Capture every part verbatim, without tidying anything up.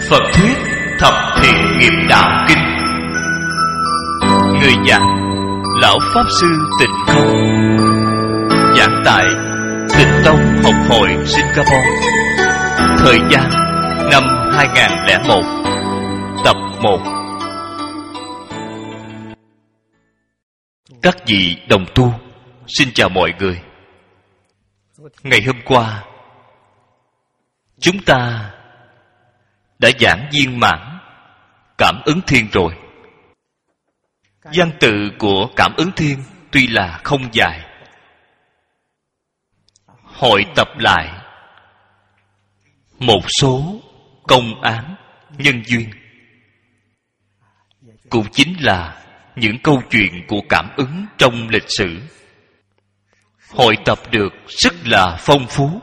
Phật thuyết Thập Thiện Nghiệp Đạo Kinh. Người giảng Lão Pháp Sư Tịnh Không, giảng tại Tịnh Tông Học Hội Singapore. Thời gian năm hai nghìn lẻ một. Tập một. Các vị đồng tu, xin chào mọi người. Ngày hôm qua chúng ta đã giảng viên mãn Cảm Ứng Thiên rồi. Văn tự của Cảm Ứng Thiên tuy là không dài, hội tập lại một số công án nhân duyên, cũng chính là những câu chuyện của cảm ứng trong lịch sử, hội tập được rất là phong phú,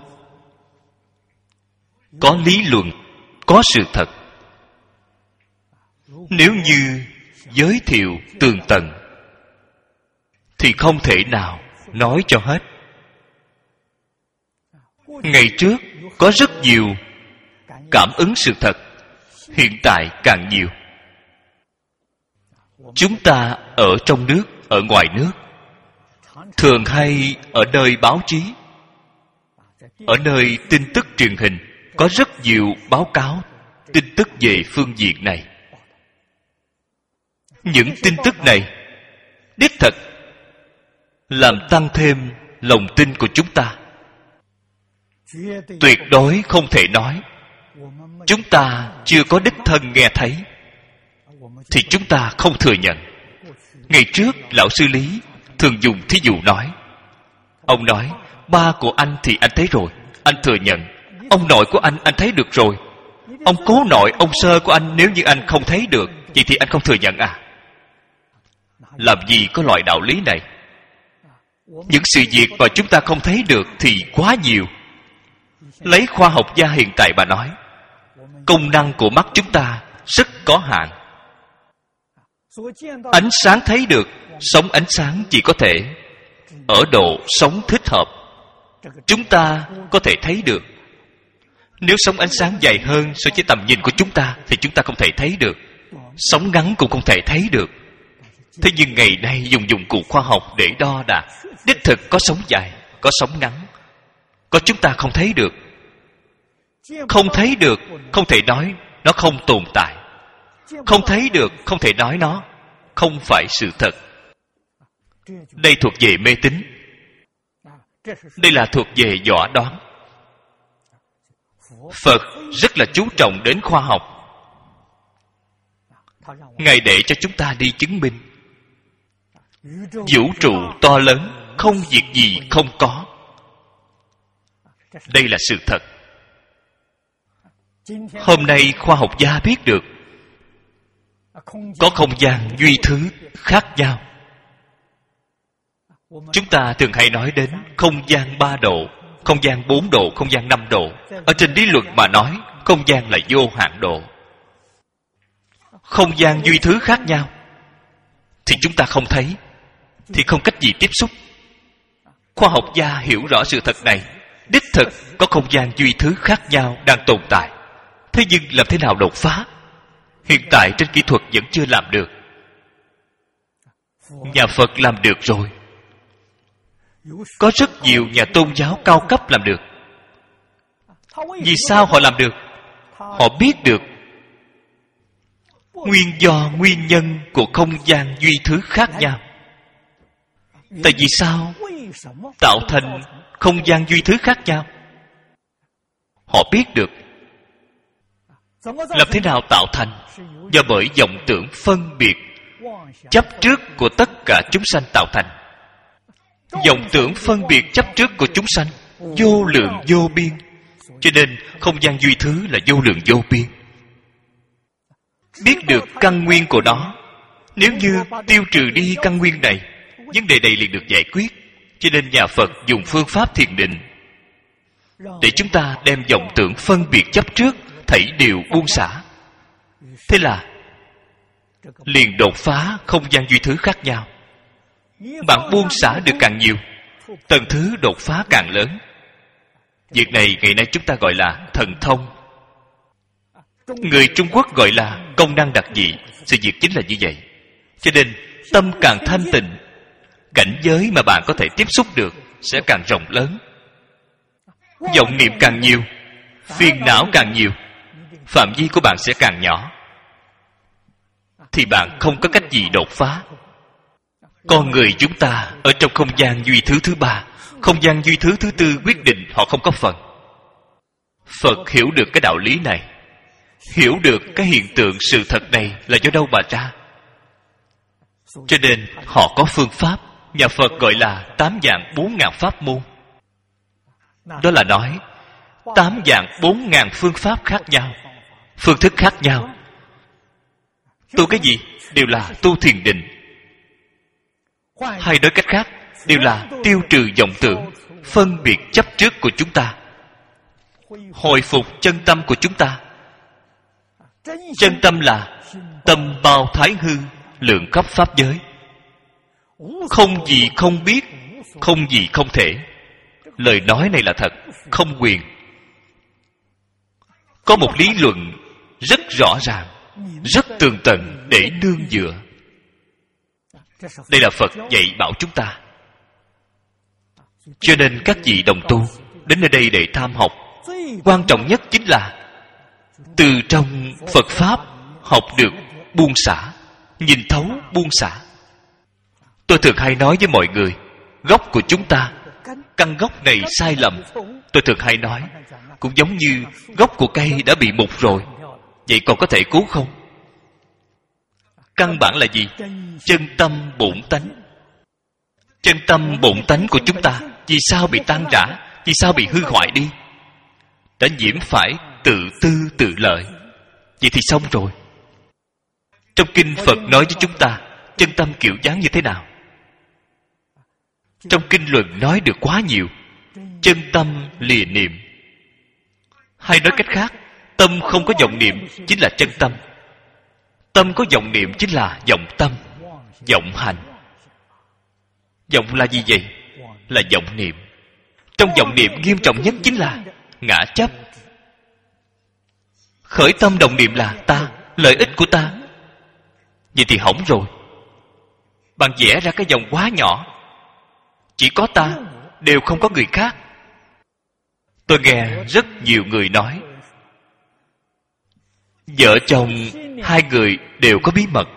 có lý luận, có sự thật. Nếu như giới thiệu tường tận thì không thể nào nói cho hết. Ngày trước có rất nhiều cảm ứng sự thật, hiện tại càng nhiều. Chúng ta ở trong nước, ở ngoài nước, thường hay ở nơi báo chí, ở nơi tin tức truyền hình, có rất nhiều báo cáo tin tức về phương diện này. Những tin tức này đích thực làm tăng thêm lòng tin của chúng ta. Tuyệt đối không thể nói chúng ta chưa có đích thân nghe thấy thì chúng ta không thừa nhận. Ngày trước lão sư Lý thường dùng thí dụ nói, ông nói ba của anh thì anh thấy rồi, anh thừa nhận. Ông nội của anh anh thấy được rồi. Ông cố nội, ông sơ của anh nếu như anh không thấy được, vậy thì anh không thừa nhận à? Làm gì có loại đạo lý này? Những sự việc mà chúng ta không thấy được thì quá nhiều. Lấy khoa học gia hiện tại mà nói, công năng của mắt chúng ta rất có hạn. Ánh sáng thấy được, sóng ánh sáng chỉ có thể ở độ sóng thích hợp chúng ta có thể thấy được. Nếu sóng ánh sáng dài hơn so với tầm nhìn của chúng ta thì chúng ta không thể thấy được. Sóng ngắn cũng không thể thấy được. Thế nhưng ngày nay dùng dụng cụ khoa học để đo đạc, đích thực có sóng dài, có sóng ngắn, có chúng ta không thấy được. Không thấy được, không thể nói nó không tồn tại. Không thấy được, không thể nói nó không phải sự thật. Đây thuộc về mê tín. Đây là thuộc về võ đoán. Phật rất là chú trọng đến khoa học. Ngài để cho chúng ta đi chứng minh vũ trụ to lớn, không việc gì không có. Đây là sự thật. Hôm nay khoa học gia biết được có không gian duy thứ khác nhau. Chúng ta thường hay nói đến không gian ba độ, không gian bốn độ, không gian năm độ. Ở trên lý luận mà nói, không gian là vô hạn độ. Không gian duy thứ khác nhau thì chúng ta không thấy, thì không cách gì tiếp xúc. Khoa học gia hiểu rõ sự thật này. Đích thực có không gian duy thứ khác nhau đang tồn tại. Thế nhưng làm thế nào đột phá? Hiện tại trên kỹ thuật vẫn chưa làm được. Nhà Phật làm được rồi. Có rất nhiều nhà tôn giáo cao cấp làm được. Vì sao họ làm được? Họ biết được nguyên do, nguyên nhân của không gian duy thứ khác nhau. Tại vì sao tạo thành không gian duy thứ khác nhau? Họ biết được. Làm thế nào tạo thành? Do bởi vọng tưởng phân biệt chấp trước của tất cả chúng sanh tạo thành. Vọng tưởng phân biệt chấp trước của chúng sanh vô lượng vô biên, cho nên không gian duy thứ là vô lượng vô biên. Biết được căn nguyên của nó, nếu như tiêu trừ đi căn nguyên này, vấn đề này liền được giải quyết. Cho nên nhà Phật dùng phương pháp thiền định để chúng ta đem vọng tưởng phân biệt chấp trước thảy đều buông xả. Thế là liền đột phá không gian duy thứ khác nhau. Bạn buông xả được càng nhiều, tầng thứ đột phá càng lớn. Việc này ngày nay chúng ta gọi là thần thông. Người Trung Quốc gọi là công năng đặc dị. Sự việc chính là như vậy. Cho nên tâm càng thanh tịnh, cảnh giới mà bạn có thể tiếp xúc được sẽ càng rộng lớn. Vọng niệm càng nhiều, phiền não càng nhiều, phạm vi của bạn sẽ càng nhỏ, thì bạn không có cách gì đột phá. Con người chúng ta ở trong không gian duy thứ thứ ba, không gian duy thứ thứ tư quyết định họ không có phần. Phật hiểu được cái đạo lý này, hiểu được cái hiện tượng sự thật này là do đâu mà ra, cho nên họ có phương pháp. Nhà Phật gọi là tám dạng bốn ngàn pháp môn. Đó là nói tám dạng bốn ngàn phương pháp khác nhau, phương thức khác nhau. Tu cái gì? Đều là tu thiền định. Hay nói cách khác, đều là tiêu trừ vọng tưởng, phân biệt chấp trước của chúng ta, hồi phục chân tâm của chúng ta. Chân tâm là tâm bao thái hư, lượng khắp pháp giới, không gì không biết, không gì không thể. Lời nói này là thật, không quyền. Có một lý luận rất rõ ràng, rất tường tận để nương dựa. Đây là Phật dạy bảo chúng ta. Cho nên các vị đồng tu đến nơi đây để tham học, quan trọng nhất chính là từ trong Phật Pháp học được buông xả, nhìn thấu buông xả. Tôi thường hay nói với mọi người, gốc của chúng ta, căn gốc này sai lầm. Tôi thường hay nói, cũng giống như gốc của cây đã bị mục rồi, vậy còn có thể cứu không? Căn bản là gì? Chân tâm bổn tánh. Chân tâm bổn tánh của chúng ta vì sao bị tan rã, vì sao bị hư hoại đi? Đã nhiễm phải tự tư tự lợi. Vậy thì xong rồi. Trong kinh Phật nói với chúng ta chân tâm kiểu dáng như thế nào. Trong kinh luận nói được quá nhiều. Chân tâm lìa niệm, hay nói cách khác, tâm không có vọng niệm chính là chân tâm. Tâm có vọng niệm chính là vọng tâm, vọng hành. Vọng là gì vậy? Là vọng niệm. Trong vọng niệm nghiêm trọng nhất chính là ngã chấp. Khởi tâm đồng niệm là ta, lợi ích của ta. Vậy thì hỏng rồi. Bạn vẽ ra cái vòng quá nhỏ, chỉ có ta, đều không có người khác. Tôi nghe rất nhiều người nói, vợ chồng hai người đều có bí mật.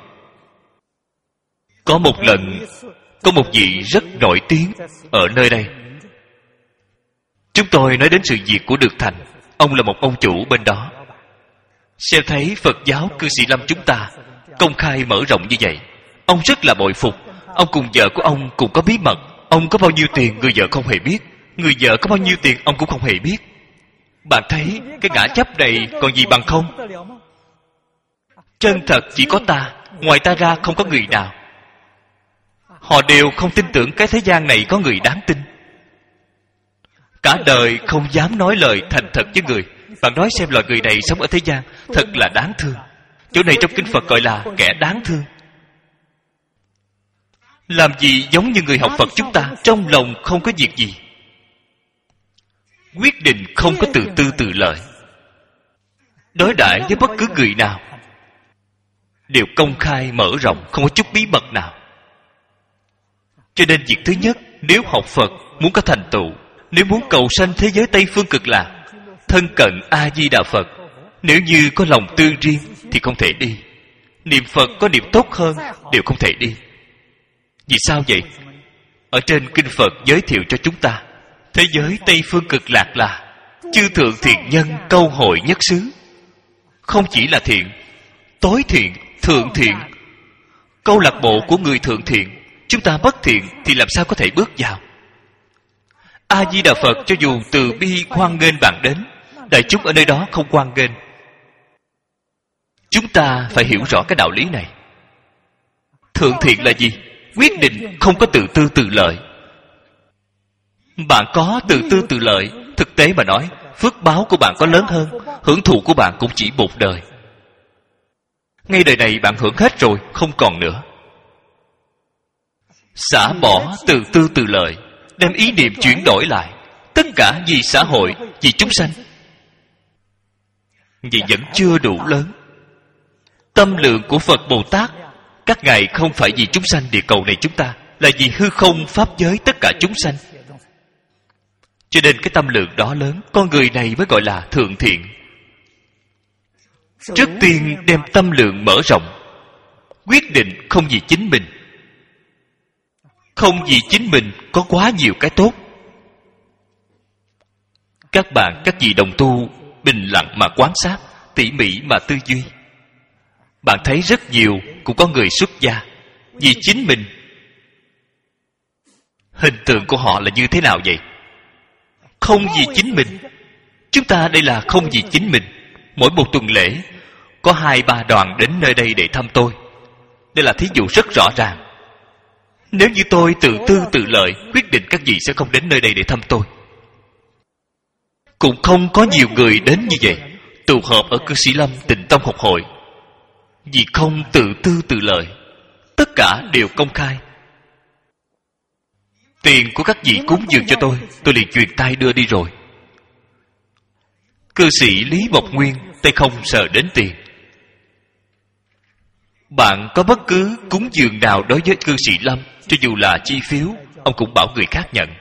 Có một lần, có một vị rất nổi tiếng ở nơi đây. Chúng tôi nói đến sự việc của Được Thành. Ông là một ông chủ bên đó. Xem thấy Phật giáo cư sĩ Lâm chúng ta công khai mở rộng như vậy, ông rất là bội phục. Ông cùng vợ của ông cùng có bí mật. Ông có bao nhiêu tiền người vợ không hề biết, người vợ có bao nhiêu tiền ông cũng không hề biết. Bạn thấy cái ngã chấp này còn gì bằng không? Chân thật chỉ có ta, ngoài ta ra không có người nào. Họ đều không tin tưởng cái thế gian này có người đáng tin. Cả đời không dám nói lời thành thật với người. Bạn nói xem loài người này sống ở thế gian thật là đáng thương. Chỗ này trong kinh Phật gọi là kẻ đáng thương. Làm gì giống như người học Phật chúng ta, trong lòng không có việc gì, quyết định không có tự tư tự lợi. Đối đãi với bất cứ người nào đều công khai mở rộng, không có chút bí mật nào. Cho nên việc thứ nhất, nếu học Phật muốn có thành tựu, nếu muốn cầu sanh thế giới Tây Phương Cực Lạc, thân cận A Di Đà Phật, nếu như có lòng tư riêng thì không thể đi. Niệm Phật có niệm tốt hơn đều không thể đi. Vì sao vậy? Ở trên kinh Phật giới thiệu cho chúng ta, thế giới Tây Phương Cực Lạc là chư thượng thiện nhân câu hội nhất xứ. Không chỉ là thiện, tối thiện, thượng thiện, câu lạc bộ của người thượng thiện. Chúng ta bất thiện thì làm sao có thể bước vào? A Di Đà Phật cho dù từ bi hoan nghênh bạn đến, đại chúng ở nơi đó không hoan nghênh. Chúng ta phải hiểu rõ cái đạo lý này. Thượng thiện là gì? Quyết định không có tự tư tự lợi. Bạn có tự tư tự lợi, thực tế mà nói, phước báo của bạn có lớn hơn, hưởng thụ của bạn cũng chỉ một đời. Ngay đời này bạn hưởng hết rồi, không còn nữa. Xả bỏ tự tư tự lợi, đem ý niệm chuyển đổi lại, tất cả vì xã hội, vì chúng sanh. vậy vẫn chưa đủ lớn. Tâm lượng của Phật Bồ Tát, các ngài không phải vì chúng sanh địa cầu này chúng ta, là vì hư không pháp giới tất cả chúng sanh. Cho nên cái tâm lượng đó lớn, con người này mới gọi là thượng thiện. Trước tiên đem tâm lượng mở rộng, quyết định không vì chính mình, không vì chính mình có quá nhiều cái tốt. Các bạn, các vị đồng tu bình lặng mà quan sát, tỉ mỉ mà tư duy. Bạn thấy rất nhiều cũng có người xuất gia vì chính mình. Hình tượng của họ là như thế nào vậy? Không vì chính mình. Chúng ta đây là không vì chính mình. Mỗi một tuần lễ có hai ba đoàn đến nơi đây để thăm tôi. Đây là thí dụ rất rõ ràng. Nếu như tôi tự tư tự lợi, quyết định các vị sẽ không đến nơi đây để thăm tôi. Cũng không có nhiều người đến như vậy, tụ họp ở Cư Sĩ Lâm Tịnh Tông học hội, vì không tự tư tự lợi. Tất cả đều công khai. Tiền của các vị cúng dường cho tôi, tôi liền truyền tay đưa đi rồi. Cư sĩ Lý Mộc Nguyên tay không sờ đến tiền. Bạn có bất cứ cúng dường nào đối với cư sĩ Lâm, cho dù là chi phiếu, ông cũng bảo người khác nhận.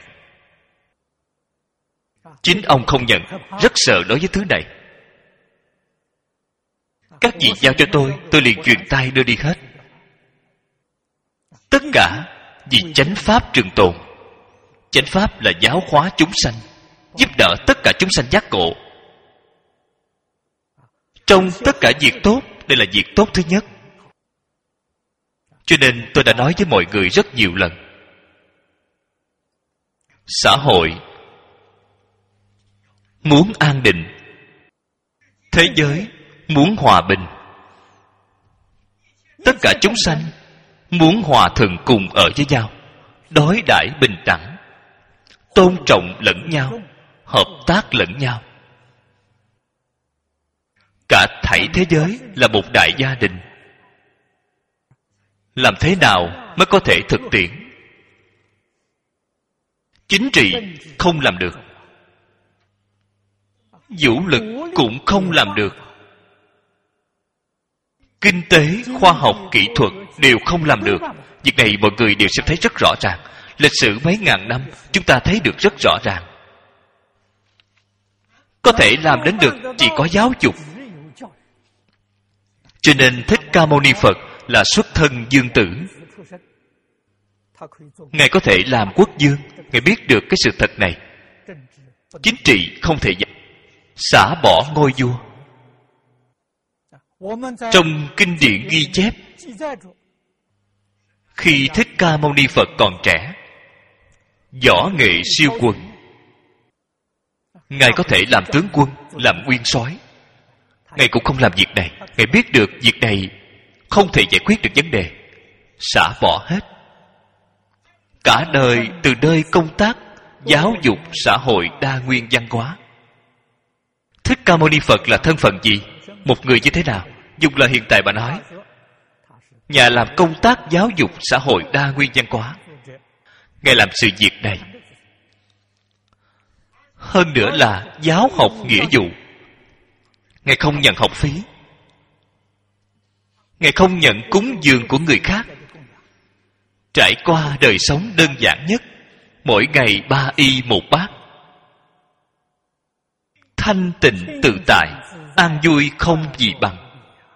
Chính ông không nhận, rất sợ đối với thứ này. Các vị giao cho tôi, tôi liền truyền tay đưa đi hết. Tất cả vì chánh pháp trường tồn. Chánh pháp là giáo hóa chúng sanh, giúp đỡ tất cả chúng sanh giác ngộ. Trong tất cả việc tốt, đây là việc tốt thứ nhất. Cho nên tôi đã nói với mọi người rất nhiều lần, xã hội muốn an định, thế giới muốn hòa bình, tất cả chúng sanh muốn hòa thuận cùng ở với nhau, đối đãi bình đẳng, tôn trọng lẫn nhau, hợp tác lẫn nhau. Cả thảy thế giới là một đại gia đình. Làm thế nào mới có thể thực tiễn? Chính trị không làm được, vũ lực cũng không làm được, kinh tế, khoa học, kỹ thuật đều không làm được. Việc này mọi người đều sẽ thấy rất rõ ràng. Lịch sử mấy ngàn năm chúng ta thấy được rất rõ ràng. Có thể làm đến được chỉ có giáo dục. Cho nên Thích Ca Mâu Ni Phật là xuất thân dương tử. Ngài có thể làm quốc vương. Ngài biết được cái sự thật này. Chính trị không thể dạy, xả bỏ ngôi vua. Trong kinh điển ghi chép, khi Thích Ca Mâu Ni Phật còn trẻ, võ nghệ siêu quần, Ngài có thể làm tướng quân, làm nguyên soái. Ngài cũng không làm việc này. Ngài biết được việc này không thể giải quyết được vấn đề, xả bỏ hết. Cả đời từ nơi công tác giáo dục xã hội đa nguyên văn hóa. Thích Ca Mâu Ni Phật là thân phận gì? Một người như thế nào? Dùng lời hiện tại mà nói, nhà làm công tác giáo dục xã hội đa nguyên văn hóa. Ngài làm sự việc này. Hơn nữa là giáo học nghĩa vụ. Ngài không nhận học phí. Ngài không nhận cúng dường của người khác. Trải qua đời sống đơn giản nhất, mỗi ngày ba y một bát, thanh tịnh tự tại, an vui không gì bằng.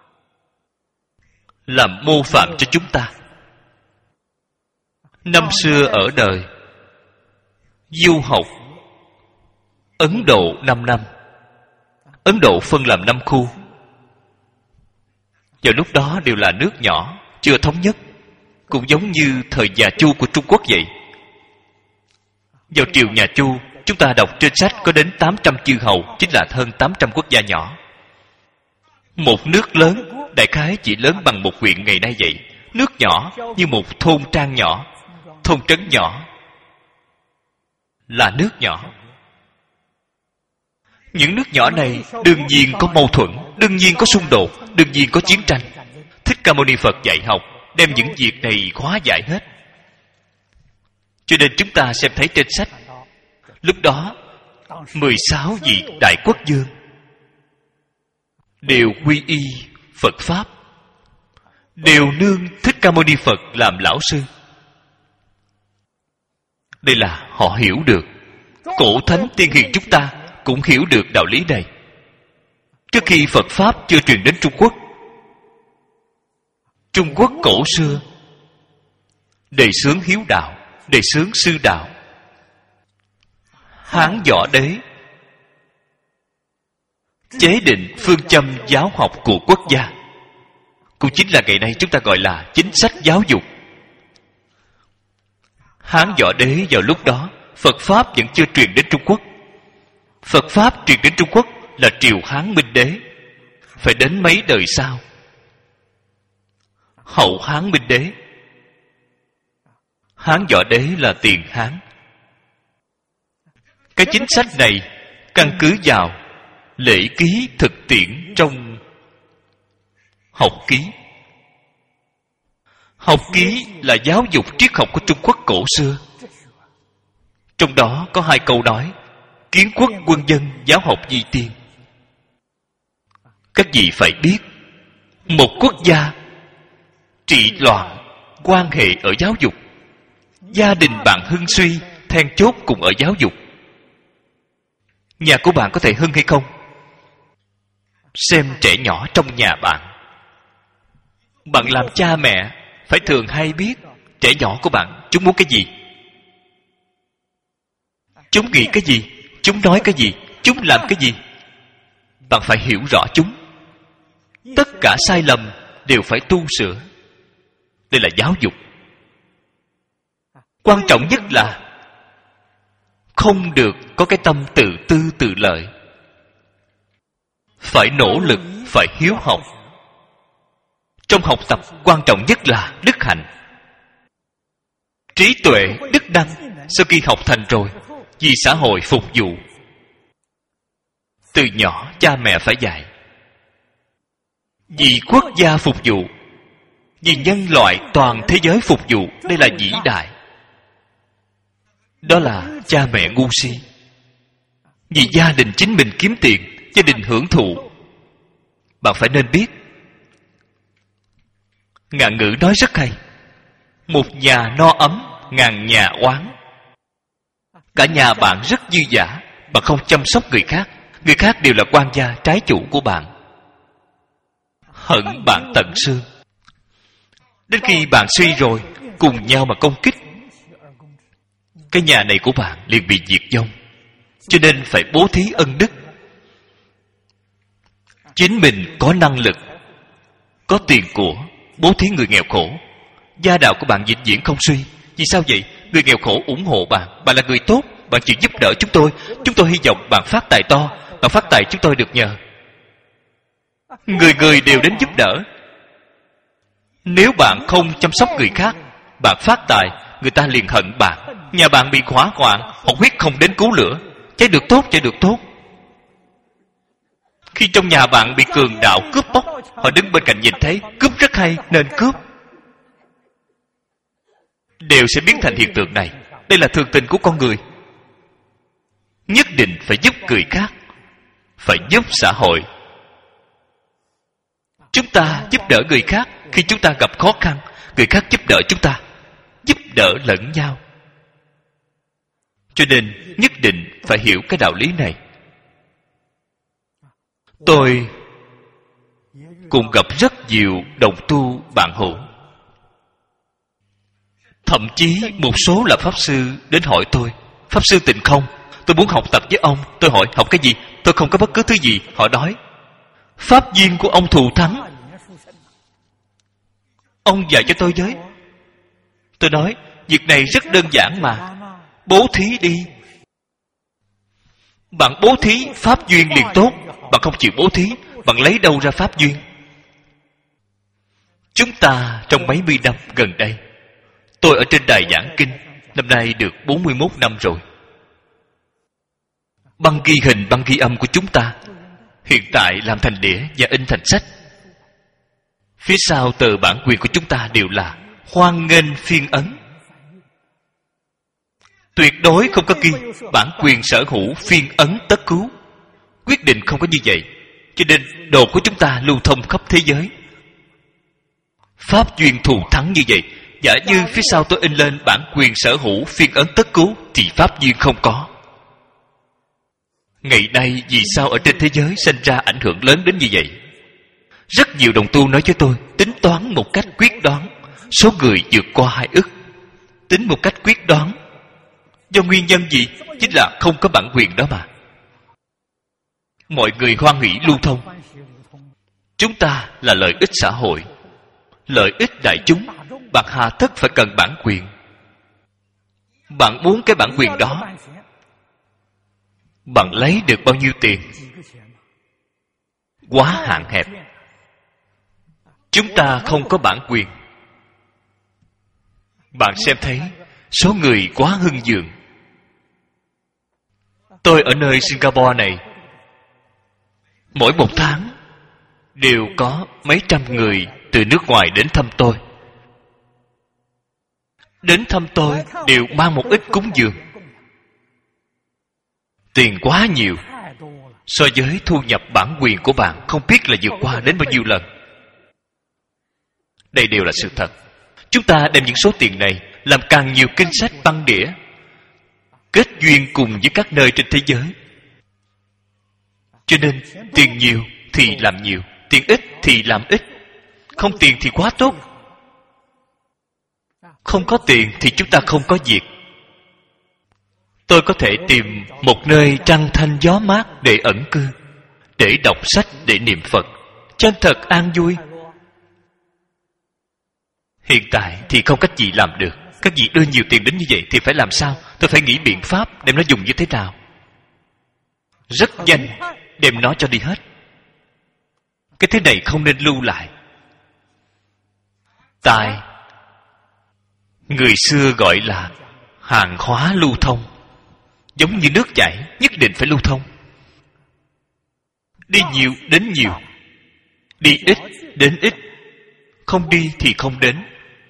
Làm mô phạm cho chúng ta. Năm xưa ở đời, du học Ấn Độ năm năm. Ấn Độ phân làm năm khu. Vào lúc đó đều là nước nhỏ, chưa thống nhất, cũng giống như thời nhà Chu của Trung Quốc vậy. Vào triều nhà Chu, chúng ta đọc trên sách có đến tám trăm chư hầu, chính là hơn tám trăm quốc gia nhỏ. Một nước lớn, đại khái chỉ lớn bằng một huyện ngày nay vậy. Nước nhỏ như một thôn trang nhỏ, thôn trấn nhỏ, là nước nhỏ. Những nước nhỏ này đương nhiên có mâu thuẫn, đương nhiên có xung đột, đương nhiên có chiến tranh. Thích Ca Mâu Ni Phật dạy học, đem những việc này hóa giải hết. Cho nên chúng ta xem thấy trên sách, lúc đó mười sáu vị đại quốc vương đều quy y Phật Pháp, đều nương Thích Ca Mâu Ni Phật làm lão sư. Đây là họ hiểu được. Cổ thánh tiên hiền chúng ta cũng hiểu được đạo lý này. Trước khi Phật Pháp chưa truyền đến Trung Quốc, Trung Quốc cổ xưa đề xướng hiếu đạo, đề xướng sư đạo. Hán Võ Đế chế định phương châm giáo học của quốc gia, cũng chính là ngày nay chúng ta gọi là chính sách giáo dục. Hán Võ Đế vào lúc đó Phật Pháp vẫn chưa truyền đến Trung Quốc. Phật Pháp truyền đến Trung Quốc là triều Hán Minh Đế, phải đến mấy đời sau. Hậu Hán Minh Đế. Hán Võ Đế là tiền Hán. Cái chính sách này căn cứ vào lễ ký thực tiễn trong học ký. Học ký là giáo dục triết học của Trung Quốc cổ xưa. Trong đó có hai câu nói: kiến quốc quân dân, giáo học di tiên. Các vị phải biết, một quốc gia trị loạn quan hệ ở giáo dục. Gia đình bạn hưng suy, then chốt cùng ở giáo dục. Nhà của bạn có thể hưng hay không? Xem trẻ nhỏ trong nhà bạn. Bạn làm cha mẹ phải thường hay biết trẻ nhỏ của bạn chúng muốn cái gì, chúng nghĩ cái gì, chúng nói cái gì, chúng làm cái gì. Bạn phải hiểu rõ chúng. Tất cả sai lầm đều phải tu sửa. Đây là giáo dục. Quan trọng nhất là không được có cái tâm tự tư tự lợi. Phải nỗ lực, phải hiếu học. Trong học tập quan trọng nhất là đức hạnh. Trí tuệ, đức năng sau khi học thành rồi, vì xã hội phục vụ. Từ nhỏ cha mẹ phải dạy. Vì quốc gia phục vụ, vì nhân loại toàn thế giới phục vụ. Đây là vĩ đại. Đó là cha mẹ ngu si. Vì gia đình chính mình kiếm tiền, gia đình hưởng thụ. Bạn phải nên biết. Ngạn ngữ nói rất hay: một nhà no ấm, ngàn nhà oán. Cả nhà bạn rất dư dả, bạn không chăm sóc người khác. Người khác đều là quan gia trái chủ của bạn. Hận bạn tận xương. Đến khi bạn suy rồi, cùng nhau mà công kích, cái nhà này của bạn liền bị diệt vong. Cho nên phải bố thí ân đức. Chính mình có năng lực, có tiền của, bố thí người nghèo khổ. Gia đạo của bạn vĩnh viễn không suy. Vì sao vậy? Người nghèo khổ ủng hộ bạn. Bạn là người tốt, bạn chịu giúp đỡ chúng tôi. Chúng tôi hy vọng bạn phát tài to. Bạn phát tài chúng tôi được nhờ. Người người đều đến giúp đỡ. Nếu bạn không chăm sóc người khác, bạn phát tài, người ta liền hận bạn. Nhà bạn bị hỏa hoạn, họ huyết không đến cứu lửa. Cháy được tốt, cháy được tốt. Khi trong nhà bạn bị cường đạo cướp bóc, họ đứng bên cạnh nhìn thấy cướp rất hay nên cướp. Đều sẽ biến thành hiện tượng này. Đây là thường tình của con người. Nhất định phải giúp người khác, phải giúp xã hội. Chúng ta giúp đỡ người khác khi chúng ta gặp khó khăn, người khác giúp đỡ chúng ta, giúp đỡ lẫn nhau. Cho nên nhất định phải hiểu cái đạo lý này. Tôi cũng gặp rất nhiều đồng tu bạn hữu. Thậm chí một số là pháp sư đến hỏi tôi: Pháp sư Tịnh Không, tôi muốn học tập với ông. Tôi hỏi học cái gì? Tôi không có bất cứ thứ gì. Họ nói pháp duyên của ông thù thắng, ông dạy cho tôi với. Tôi nói việc này rất đơn giản mà. Bố thí đi. Bạn bố thí pháp duyên liền tốt. Bạn không chịu bố thí, bạn lấy đâu ra pháp duyên? Chúng ta trong mấy mươi năm gần đây, tôi ở trên đài giảng kinh, năm nay được bốn mươi mốt năm rồi. Băng ghi hình, băng ghi âm của chúng ta hiện tại làm thành đĩa và in thành sách. Phía sau tờ bản quyền của chúng ta đều là hoan nghênh phiên ấn. Tuyệt đối không có ghi bản quyền sở hữu phiên ấn tất cứu. Quyết định không có như vậy. Cho nên đồ của chúng ta lưu thông khắp thế giới. Pháp duyên thù thắng như vậy. Giả như phía sau tôi in lên bản quyền sở hữu phiên ấn tất cứu, thì pháp duyên không có. Ngày nay vì sao ở trên thế giới sinh ra ảnh hưởng lớn đến như vậy? Rất nhiều đồng tu nói với tôi, tính toán một cách quyết đoán, số người vượt qua hai ức. Tính một cách quyết đoán. Do nguyên nhân gì? Chính là không có bản quyền đó mà. Mọi người hoan hỷ lưu thông. Chúng ta là lợi ích xã hội, lợi ích đại chúng. Bạn hà tất phải cần bản quyền? Bạn muốn cái bản quyền đó, bạn lấy được bao nhiêu tiền? Quá hạn hẹp. Chúng ta không có bản quyền. Bạn xem thấy số người quá hưng vượng. Tôi ở nơi Singapore này, mỗi một tháng đều có mấy trăm người từ nước ngoài đến thăm tôi. Đến thăm tôi đều mang một ít cúng dường. Tiền quá nhiều, so với thu nhập bản quyền của bạn không biết là vượt qua đến bao nhiêu lần. Đây đều là sự thật. Chúng ta đem những số tiền này làm càng nhiều kinh sách băng đĩa, kết duyên cùng với các nơi trên thế giới. Cho nên tiền nhiều thì làm nhiều, tiền ít thì làm ít. Không tiền thì quá tốt. Không có tiền thì chúng ta không có việc. Tôi có thể tìm một nơi trăng thanh gió mát để ẩn cư, để đọc sách, để niệm Phật, chân thật an vui. Hiện tại thì không cách gì làm được. Các vị đưa nhiều tiền đến như vậy thì phải làm sao? Tôi phải nghĩ biện pháp đem nó dùng như thế nào. Rất nhanh đem nó cho đi hết. Cái thế này không nên lưu lại. Tài, người xưa gọi là hàng hóa lưu thông. Giống như nước chảy, nhất định phải lưu thông. Đi nhiều đến nhiều, đi ít đến ít, không đi thì không đến.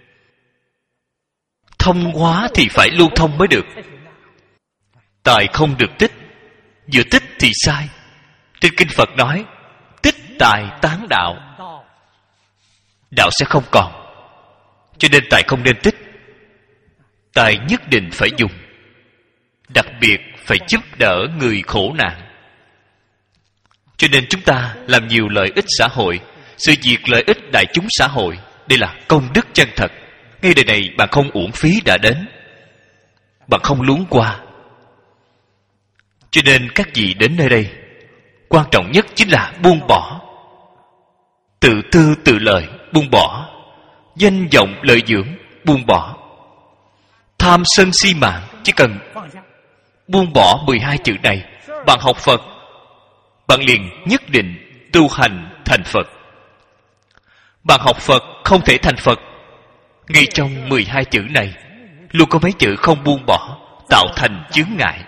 Thông hóa thì phải lưu thông mới được. Tài không được tích. Vừa tích thì sai. Trên kinh Phật nói, tích tài tán đạo, đạo sẽ không còn. Cho nên tài không nên tích. Tài nhất định phải dùng. Đặc biệt phải giúp đỡ người khổ nạn. Cho nên chúng ta làm nhiều lợi ích xã hội. Sự việc lợi ích đại chúng xã hội, đây là công đức chân thật. Ngay đời này bạn không uổng phí đã đến, bạn không luống qua. Cho nên các vị đến nơi đây, quan trọng nhất chính là buông bỏ. Tự tư tự lợi, buông bỏ. Danh vọng lợi dưỡng, buông bỏ. Tham sân si mạng, chỉ cần buông bỏ mười hai chữ này, bạn học Phật, bạn liền nhất định tu hành thành Phật. Bạn học Phật không thể thành Phật. Ngay trong mười hai chữ này luôn có mấy chữ không buông bỏ, tạo thành chướng ngại.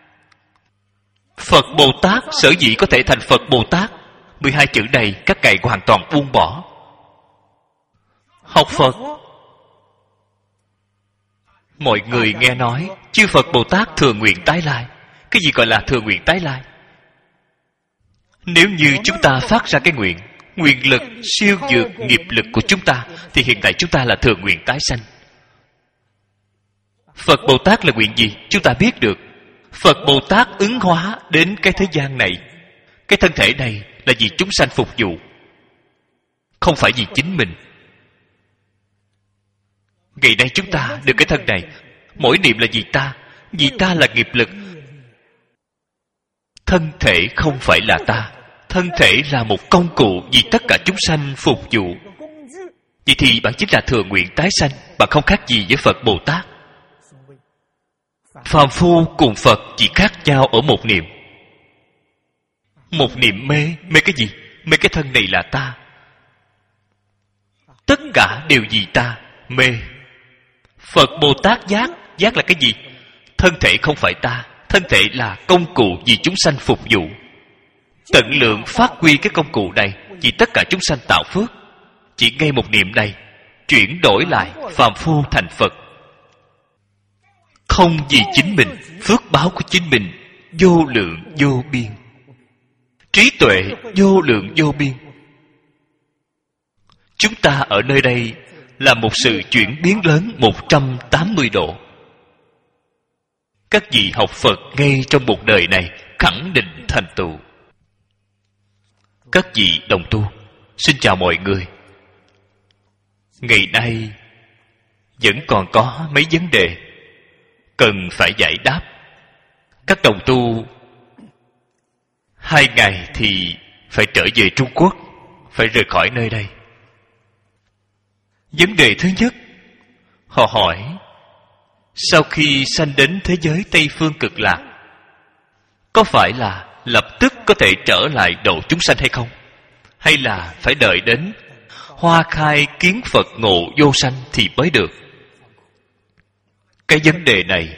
Phật Bồ Tát sở dĩ có thể thành Phật Bồ Tát, mười hai chữ này các ngài hoàn toàn buông bỏ. Học Phật, mọi người nghe nói chư Phật Bồ Tát thừa nguyện tái lai. Cái gì gọi là thừa nguyện tái lai? Nếu như chúng ta phát ra cái nguyện, nguyện lực siêu vượt nghiệp lực của chúng ta, thì hiện tại chúng ta là thừa nguyện tái sanh. Phật Bồ Tát là nguyện gì? Chúng ta biết được. Phật Bồ Tát ứng hóa đến cái thế gian này. Cái thân thể này là vì chúng sanh phục vụ, không phải vì chính mình. Ngày nay chúng ta được cái thân này, mỗi niệm là vì ta. Vì ta là nghiệp lực. Thân thể không phải là ta. Thân thể là một công cụ vì tất cả chúng sanh phục vụ. Vậy thì bạn chính là thừa nguyện tái sanh. Bạn không khác gì với Phật Bồ Tát. Phàm phu cùng Phật chỉ khác nhau ở một niệm. Một niệm mê. Mê cái gì? Mê cái thân này là ta. Tất cả đều vì ta. Mê. Phật Bồ Tát giác. Giác là cái gì? Thân thể không phải ta. Thân thể là công cụ vì chúng sanh phục vụ. Tận lượng phát huy cái công cụ này vì tất cả chúng sanh tạo phước. Chỉ ngay một niệm này chuyển đổi lại phàm phu thành Phật. Không vì chính mình, phước báo của chính mình vô lượng vô biên. trí tuệ vô lượng vô biên. Chúng ta ở nơi đây là một sự chuyển biến lớn một trăm tám mươi độ. Các vị học Phật ngay trong một đời này khẳng định thành tựu. Các vị đồng tu, xin chào mọi người. Ngày nay vẫn còn có mấy vấn đề cần phải giải đáp. Các đồng tu hai ngày thì phải trở về Trung Quốc, phải rời khỏi nơi đây. Vấn đề thứ nhất, họ hỏi sau khi sanh đến thế giới Tây Phương Cực Lạc, có phải là lập tức có thể trở lại độ chúng sanh hay không? Hay là phải đợi đến hoa khai kiến Phật ngộ vô sanh thì mới được? Cái vấn đề này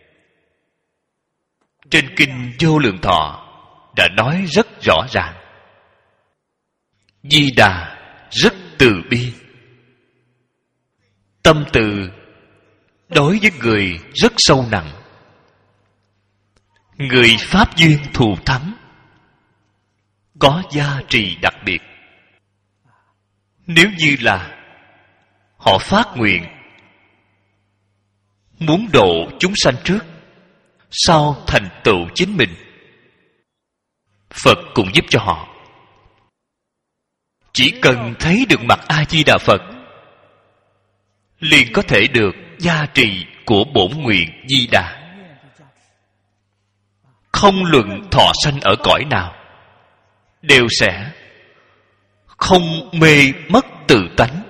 trên kinh Vô Lượng Thọ đã nói rất rõ ràng. Di Đà rất từ bi, tâm từ đối với người rất sâu nặng. Người pháp duyên thù thắng, có giá trị đặc biệt. Nếu như là họ phát nguyện muốn độ chúng sanh trước, sau thành tựu chính mình, Phật cũng giúp cho họ. Chỉ cần thấy được mặt A-di-đà Phật, liền có thể được gia trì của bổn nguyện Di Đà. Không luận thọ sanh ở cõi nào, đều sẽ không mê mất tự tánh.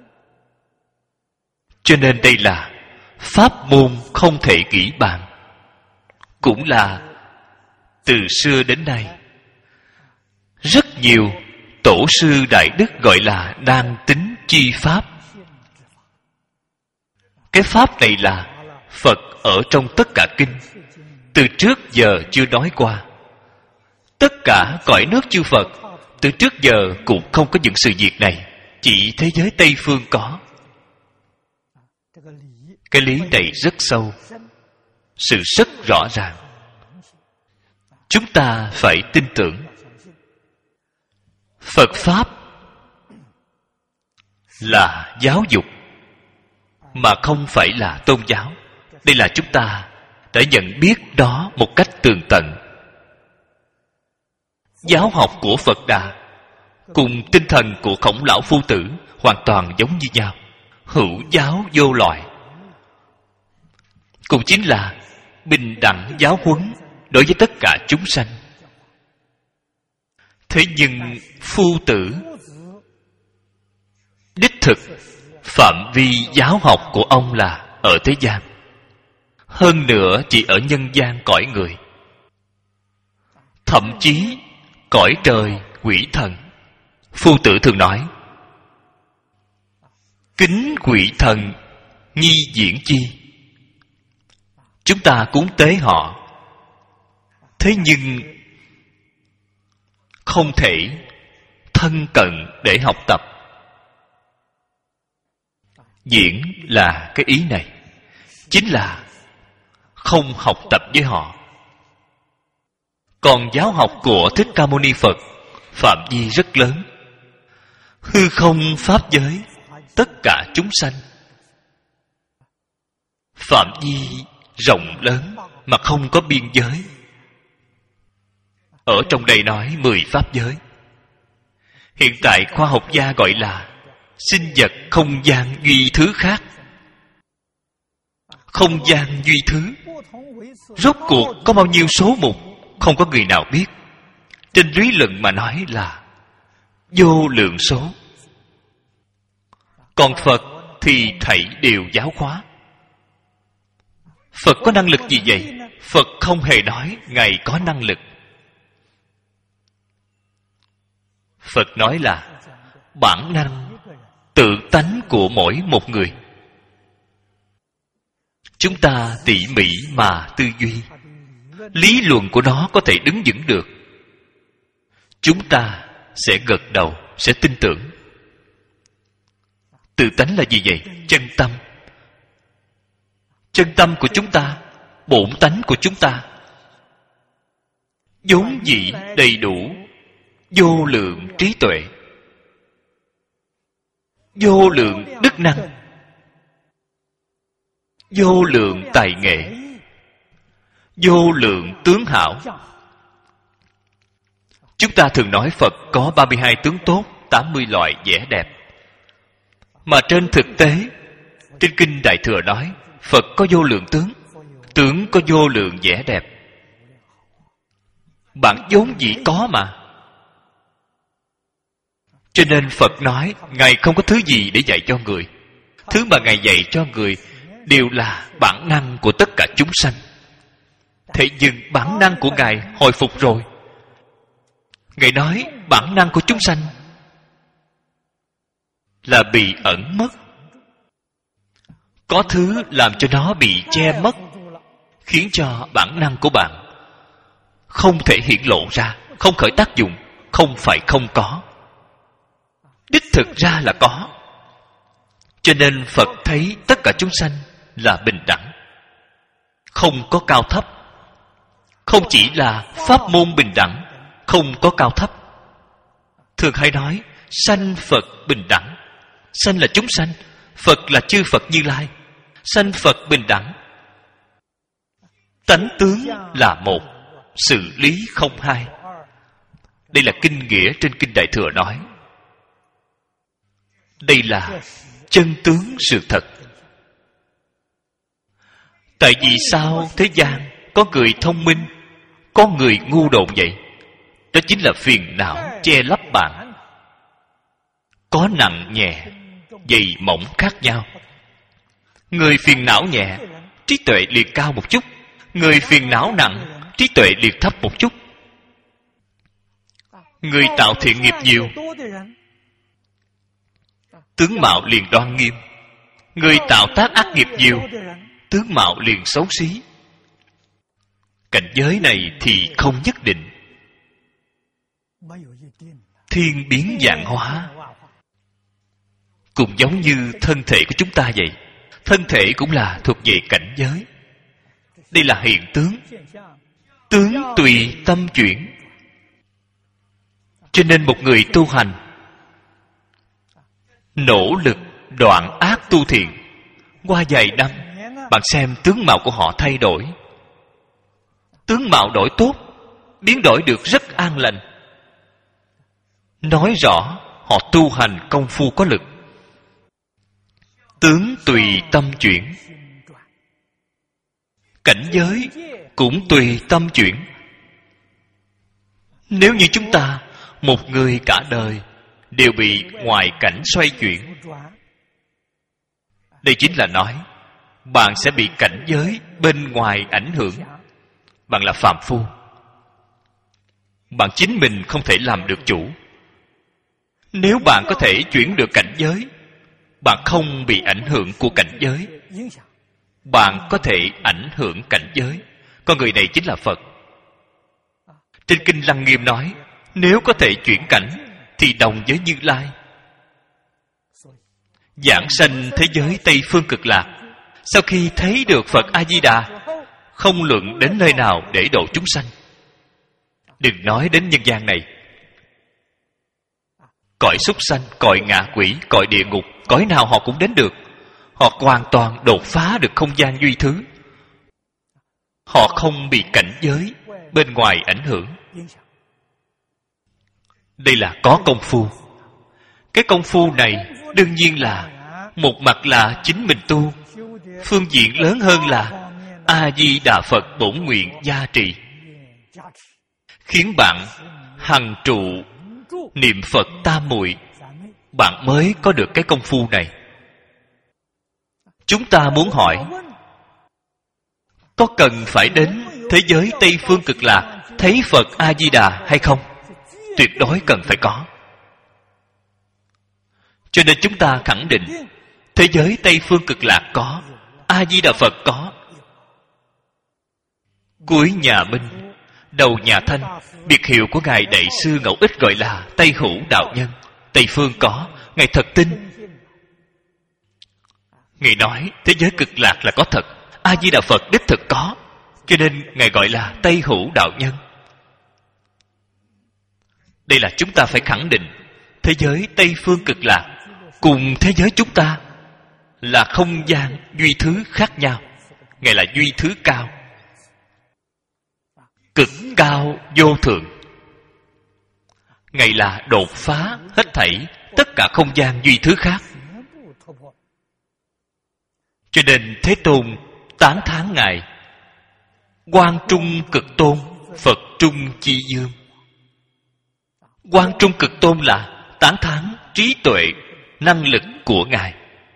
Cho nên đây là pháp môn không thể nghĩ bàn, cũng là từ xưa đến nay rất nhiều tổ sư đại đức gọi là đang tính chi pháp. Cái pháp này là Phật ở trong tất cả kinh từ trước giờ chưa nói qua. Tất cả cõi nước chư Phật từ trước giờ cũng không có những sự việc này, chỉ thế giới Tây Phương có. Cái lý này rất sâu, sự rất rõ ràng. Chúng ta phải tin tưởng. Phật Pháp là giáo dục, mà không phải là tôn giáo. Đây là chúng ta đã nhận biết đó một cách tường tận. Giáo học của Phật Đà cùng tinh thần của Khổng Lão Phu Tử hoàn toàn giống như nhau. Hữu giáo vô loại, cũng chính là bình đẳng giáo huấn đối với tất cả chúng sanh. Thế nhưng Phu Tử đích thực phạm vi giáo học của ông là ở thế gian, hơn nữa chỉ ở nhân gian cõi người. Thậm chí cõi trời quỷ thần, Phu Tử thường nói kính quỷ thần nhi diễn chi. Chúng ta cúng tế họ, thế nhưng không thể thân cận để học tập. Diễn là cái ý này, chính là không học tập với họ. Còn giáo học của Thích Ca Mâu Ni Phật phạm vi rất lớn, hư không pháp giới tất cả chúng sanh, phạm vi rộng lớn mà không có biên giới. Ở trong đây nói mười pháp giới. Hiện tại khoa học gia gọi là sinh vật không gian duy thứ khác. Không gian duy thứ rốt cuộc có bao nhiêu số mục, không có người nào biết. Trên lý luận mà nói là vô lượng số. Còn Phật thì thảy đều giáo hóa. Phật có năng lực gì vậy? Phật không hề nói Ngài có năng lực. Phật nói là bản năng tự tánh của mỗi một người. Chúng ta tỉ mỉ mà tư duy, lý luận của nó có thể đứng vững được. Chúng ta sẽ gật đầu, sẽ tin tưởng. Tự tánh là gì vậy? Chân tâm. Chân tâm của chúng ta, bổn tánh của chúng ta vốn dĩ đầy đủ vô lượng trí tuệ, vô lượng đức năng, vô lượng tài nghệ, vô lượng tướng hảo. Chúng ta thường nói Phật có ba mươi hai tướng tốt, tám mươi loại vẻ đẹp. Mà trên thực tế, trên Kinh Đại Thừa nói Phật có vô lượng tướng, tướng có vô lượng vẻ đẹp. Bạn vốn dĩ có mà. Cho nên Phật nói Ngài không có thứ gì để dạy cho người. Thứ mà Ngài dạy cho người đều là bản năng của tất cả chúng sanh. Thế nhưng bản năng của Ngài hồi phục rồi. Ngài nói bản năng của chúng sanh là bị ẩn mất. Có thứ làm cho nó bị che mất, khiến cho bản năng của bạn không thể hiển lộ ra, không khởi tác dụng. Không phải không có, đích thực ra là có. Cho nên Phật thấy tất cả chúng sanh là bình đẳng, không có cao thấp. Không chỉ là pháp môn bình đẳng, không có cao thấp. Thường hay nói sanh Phật bình đẳng. Sanh là chúng sanh, Phật là chư Phật Như Lai. Sanh Phật bình đẳng, tánh tướng là một, sự lý không hai. Đây là kinh nghĩa trên Kinh Đại Thừa nói. Đây là chân tướng sự thật. Tại vì sao thế gian có người thông minh, có người ngu độn vậy? Đó chính là phiền não che lấp bạn. Có nặng nhẹ, dày mỏng khác nhau. Người phiền não nhẹ, trí tuệ liền cao một chút. Người phiền não nặng, trí tuệ liền thấp một chút. Người tạo thiện nghiệp nhiều, tướng mạo liền đoan nghiêm. Người tạo tác ác nghiệp nhiều, tướng mạo liền xấu xí. Cảnh giới này thì không nhất định. Thiên biến vạn hóa. Cũng giống như thân thể của chúng ta vậy. Thân thể cũng là thuộc về cảnh giới. Đây là hiện tướng. Tướng tùy tâm chuyển. Cho nên một người tu hành nỗ lực đoạn ác tu thiện, qua vài năm bạn xem tướng mạo của họ thay đổi. Tướng mạo đổi tốt, biến đổi được rất an lành. Nói rõ họ tu hành công phu có lực. Tướng tùy tâm chuyển, cảnh giới cũng tùy tâm chuyển. Nếu như chúng ta một người cả đời đều bị ngoại cảnh xoay chuyển, đây chính là nói bạn sẽ bị cảnh giới bên ngoài ảnh hưởng. Bạn là phàm phu, bạn chính mình không thể làm được chủ. Nếu bạn có thể chuyển được cảnh giới, bạn không bị ảnh hưởng của cảnh giới, bạn có thể ảnh hưởng cảnh giới. Con người này chính là Phật. Trên Kinh Lăng Nghiêm nói, nếu có thể chuyển cảnh thì đồng với Như Lai. Giảng sanh thế giới Tây Phương Cực Lạc, sau khi thấy được Phật A Di Đà, không luận đến nơi nào để độ chúng sanh. Đừng nói đến nhân gian này, cõi súc sanh, cõi ngạ quỷ, cõi địa ngục, cõi nào họ cũng đến được. Họ hoàn toàn đột phá được không gian duy thứ. Họ không bị cảnh giới bên ngoài ảnh hưởng. Đây là có công phu. Cái công phu này đương nhiên là một mặt là chính mình tu, phương diện lớn hơn là A Di Đà Phật bổn nguyện gia trì, khiến bạn hằng trụ niệm Phật tam muội, bạn mới có được cái công phu này. Chúng ta muốn hỏi, có cần phải đến thế giới Tây Phương Cực Lạc thấy Phật A Di Đà hay không? Tuyệt đối cần phải có. Cho nên chúng ta khẳng định thế giới Tây Phương Cực Lạc có, A Di Đà Phật có. Cuối nhà Minh, đầu nhà Thanh, biệt hiệu của ngài Đại sư Ngẫu Ích gọi là Tây Hữu Đạo Nhân. Tây Phương có, ngài thật tin. Ngài nói thế giới Cực Lạc là có thật, A Di Đà Phật đích thực có, cho nên ngài gọi là Tây Hữu Đạo Nhân. Đây là chúng ta phải khẳng định. Thế giới Tây Phương Cực Lạc cùng thế giới chúng ta là không gian duy thứ khác nhau. Ngài là duy thứ cao, cực cao vô thượng. Ngài là đột phá hết thảy tất cả không gian duy thứ khác. Cho nên Thế Tôn tán thán Ngài Quang Trung Cực Tôn, Phật Trung Chi Dương. Quang Trung Cực Tôn là tán thán trí tuệ, năng lực của Ngài.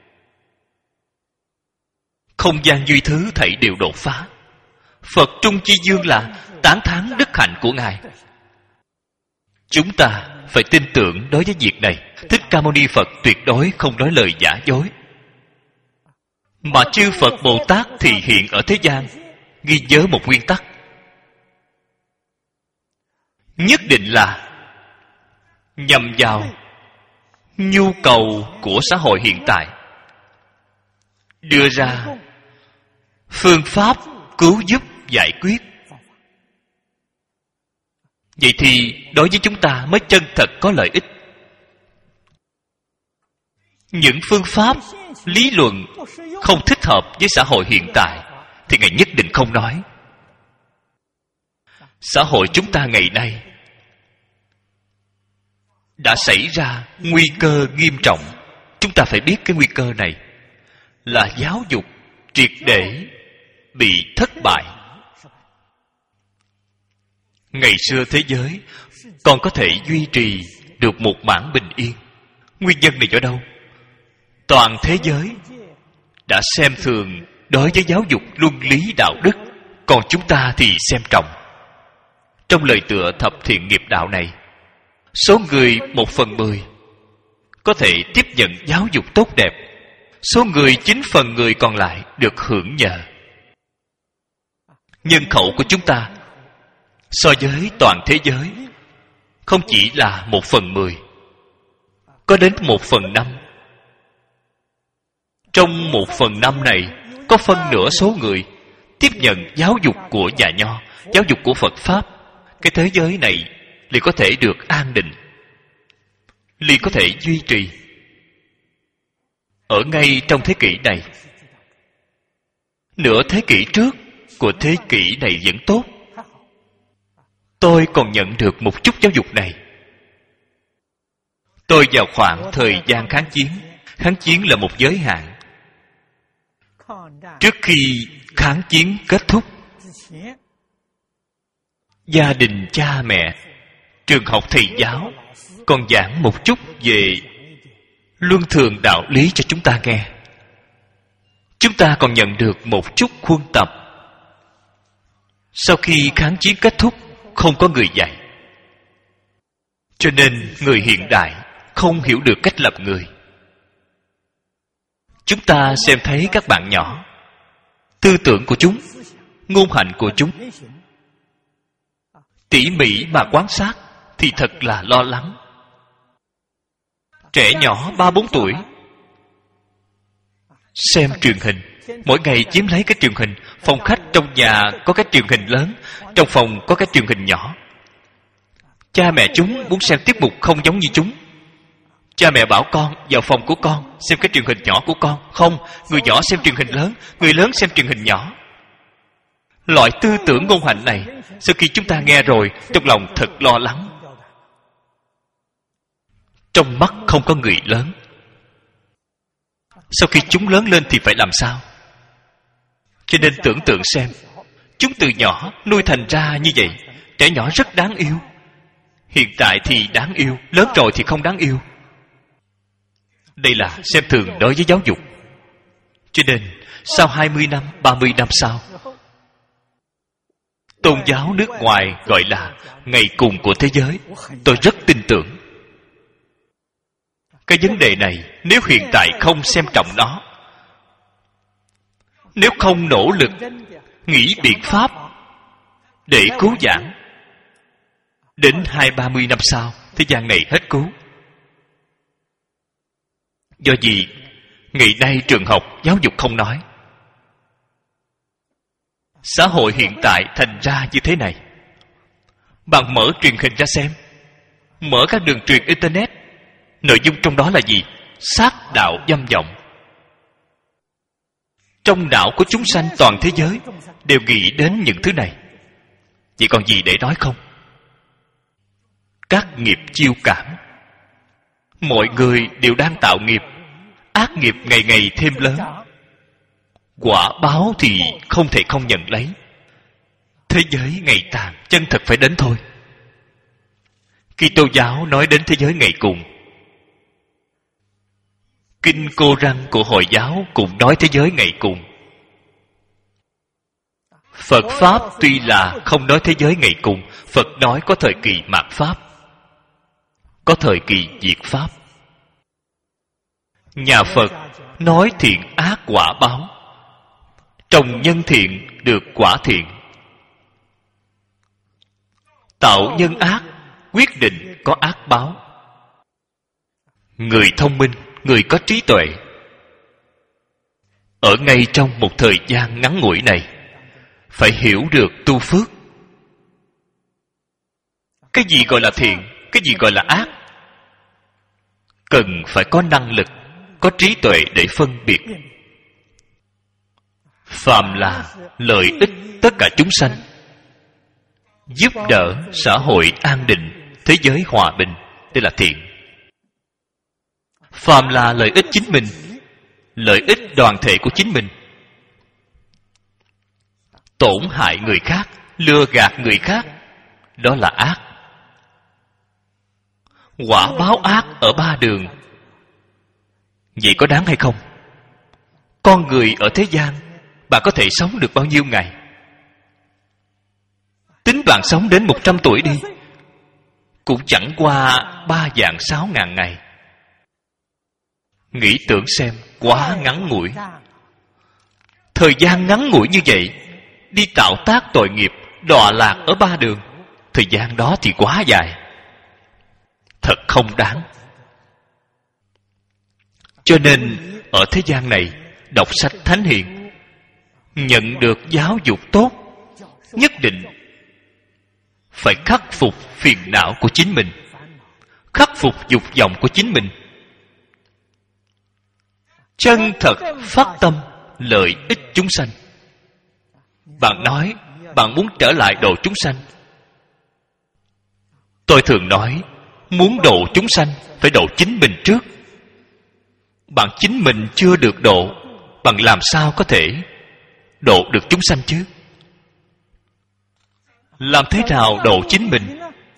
Không gian duy thứ thảy đều đột phá. Phật Trung Chi Dương là tán thán đức hạnh của Ngài. Chúng ta phải tin tưởng đối với việc này. Thích Ca Mâu Ni Phật tuyệt đối không nói lời giả dối. Mà chư Phật Bồ Tát thì hiện ở thế gian ghi nhớ một nguyên tắc, nhất định là nhằm vào nhu cầu của xã hội hiện tại, đưa ra phương pháp cứu giúp giải quyết. Vậy thì đối với chúng ta mới chân thật có lợi ích. Những phương pháp lý luận không thích hợp với xã hội hiện tại thì Ngài nhất định không nói. Xã hội chúng ta ngày nay đã xảy ra nguy cơ nghiêm trọng. Chúng ta phải biết cái nguy cơ này là giáo dục triệt để bị thất bại. Ngày xưa thế giới còn có thể duy trì được một mảng bình yên. Nguyên nhân này ở đâu? Toàn thế giới đã xem thường đối với giáo dục luân lý đạo đức, còn chúng ta thì xem trọng. Trong lời tựa thập thiện nghiệp đạo này, số người một phần mười có thể tiếp nhận giáo dục tốt đẹp, số người chín phần người còn lại được hưởng nhờ. Nhân khẩu của chúng ta so với toàn thế giới không chỉ là một phần mười, có đến một phần năm. Trong một phần năm này, có phân nửa số người tiếp nhận giáo dục của nhà Nho, giáo dục của Phật Pháp. Cái thế giới này liền có thể được an định, liền có thể duy trì. Ở ngay trong thế kỷ này, nửa thế kỷ trước của thế kỷ này vẫn tốt. Tôi còn nhận được một chút giáo dục này. Tôi vào khoảng thời gian kháng chiến. Kháng chiến là một giới hạn. Trước khi kháng chiến kết thúc, gia đình cha mẹ, trường học thầy giáo còn giảng một chút về luân thường đạo lý cho chúng ta nghe. Chúng ta còn nhận được một chút khuôn tập. Sau khi kháng chiến kết thúc, không có người dạy. Cho nên người hiện đại không hiểu được cách lập người. Chúng ta xem thấy các bạn nhỏ, tư tưởng của chúng, ngôn hạnh của chúng, tỉ mỉ mà quan sát thì thật là lo lắng. Trẻ nhỏ ba bốn tuổi xem truyền hình, mỗi ngày chiếm lấy cái truyền hình. Phòng khách trong nhà có cái truyền hình lớn, trong phòng có cái truyền hình nhỏ. Cha mẹ chúng muốn xem tiết mục không giống như chúng. Cha mẹ bảo con vào phòng của con xem cái truyền hình nhỏ của con. Không, người nhỏ xem truyền hình lớn, người lớn xem truyền hình nhỏ. Loại tư tưởng ngôn hạnh này, sau khi chúng ta nghe rồi, trong lòng thật lo lắng. Trong mắt không có người lớn. Sau khi chúng lớn lên thì phải làm sao? Cho nên tưởng tượng xem, chúng từ nhỏ nuôi thành ra như vậy. Trẻ nhỏ rất đáng yêu. Hiện tại thì đáng yêu, lớn rồi thì không đáng yêu. Đây là xem thường đối với giáo dục. Cho nên sau hai mươi năm, ba mươi năm sau, tôn giáo nước ngoài gọi là ngày cùng của thế giới. Tôi rất tin tưởng. Cái vấn đề này, nếu hiện tại không xem trọng nó, nếu không nỗ lực nghĩ biện pháp để cứu vãn, đến hai ba mươi năm sau, thế gian này hết cứu. Do gì ngày nay trường học giáo dục không nói. Xã hội hiện tại thành ra như thế này. Bạn mở truyền hình ra xem, Mở các đường truyền internet, nội dung trong đó là gì? Sát đạo dâm vọng. Trong não của chúng sanh toàn thế giới đều nghĩ đến những thứ này. Vậy còn gì để nói không? Các nghiệp chiêu cảm. Mọi người đều đang tạo nghiệp. Ác nghiệp ngày ngày thêm lớn. Quả báo thì không thể không nhận lấy. Thế giới ngày tàn, chân thật phải đến thôi. Kitô giáo nói đến thế giới ngày cùng. Kinh Cô Răng của Hồi giáo cũng nói thế giới ngày cùng. Phật Pháp tuy là không nói thế giới ngày cùng, Phật nói có thời kỳ mạt Pháp, có thời kỳ diệt Pháp. Nhà Phật nói thiện ác quả báo. Trồng nhân thiện được quả thiện. Tạo nhân ác quyết định có ác báo. Người thông minh, người có trí tuệ, ở ngay trong một thời gian ngắn ngủi này phải hiểu được tu phước. Cái gì gọi là thiện, cái gì gọi là ác, cần phải có năng lực, có trí tuệ để phân biệt. Phàm là lợi ích tất cả chúng sanh, giúp đỡ xã hội an định, thế giới hòa bình, đây là thiện. Phàm là lợi ích chính mình, lợi ích đoàn thể của chính mình, tổn hại người khác, lừa gạt người khác, đó là ác. Quả báo ác ở ba đường. Vậy có đáng hay không? Con người ở thế gian, bạn có thể sống được bao nhiêu ngày? Tính bạn sống đến một trăm tuổi đi, cũng chẳng qua ba vạn sáu ngàn ngày. Nghĩ tưởng xem, quá ngắn ngủi. Thời gian ngắn ngủi như vậy, đi tạo tác tội nghiệp, đọa lạc ở ba đường, thời gian đó thì quá dài, thật không đáng. Cho nên ở thế gian này, đọc sách thánh hiền, nhận được giáo dục tốt, nhất định phải khắc phục phiền não của chính mình, khắc phục dục vọng của chính mình, chân thật phát tâm lợi ích chúng sanh. Bạn nói bạn muốn trở lại độ chúng sanh. Tôi thường nói, muốn độ chúng sanh phải độ chính mình trước. Bạn chính mình chưa được độ, bạn làm sao có thể độ được chúng sanh chứ? Làm thế nào độ chính mình?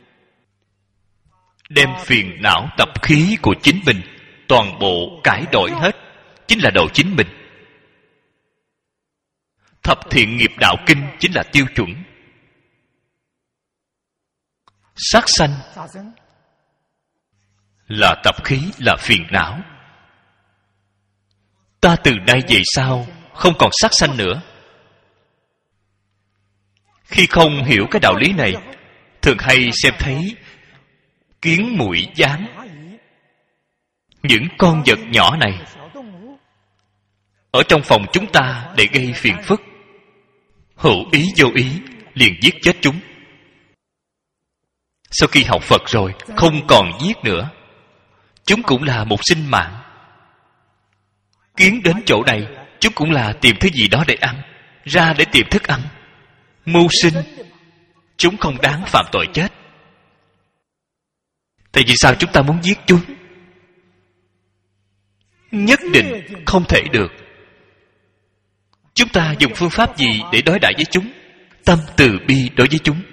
Đem phiền não tập khí của chính mình toàn bộ cải đổi hết, chính là độ chính mình. Thập thiện nghiệp đạo kinh chính là tiêu chuẩn. Sát sanh là tập khí, là phiền não. Ta từ nay về sau không còn sát sanh nữa. Khi không hiểu cái đạo lý này, thường hay xem thấy kiến muỗi gián, những con vật nhỏ này ở trong phòng chúng ta để gây phiền phức, hữu ý vô ý liền giết chết chúng. Sau khi học Phật rồi, không còn giết nữa. Chúng cũng là một sinh mạng. Kiến đến chỗ này, chúng cũng là tìm thứ gì đó để ăn, ra để tìm thức ăn, mưu sinh. Chúng không đáng phạm tội chết. Tại vì sao chúng ta muốn giết chúng? Nhất định không thể được. Chúng ta dùng phương pháp gì để đối đãi với chúng? Tâm từ bi đối với chúng.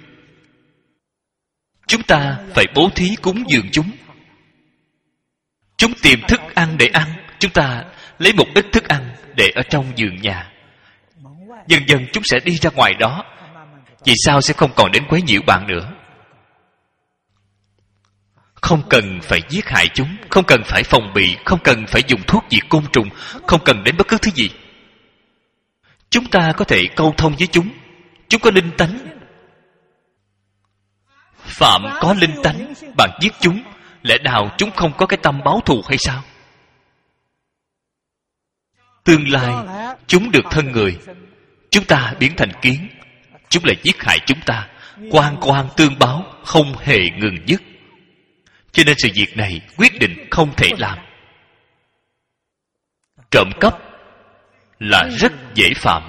Chúng ta phải bố thí cúng dường chúng. Chúng tìm thức ăn để ăn, chúng ta lấy một ít thức ăn để ở trong giường nhà. Dần dần chúng sẽ đi ra ngoài đó. Vì sao sẽ không còn đến quấy nhiễu bạn nữa? Không cần phải giết hại chúng, không cần phải phòng bị, không cần phải dùng thuốc diệt côn trùng, không cần đến bất cứ thứ gì. Chúng ta có thể câu thông với chúng. Chúng có linh tánh. Phạm có linh tánh, bạn giết chúng, lẽ nào chúng không có cái tâm báo thù hay sao? Tương lai chúng được thân người, chúng ta biến thành kiến, chúng lại giết hại chúng ta, oan oan tương báo không hề ngừng dứt. Cho nên sự việc này quyết định không thể làm. Trộm cắp là rất dễ phạm.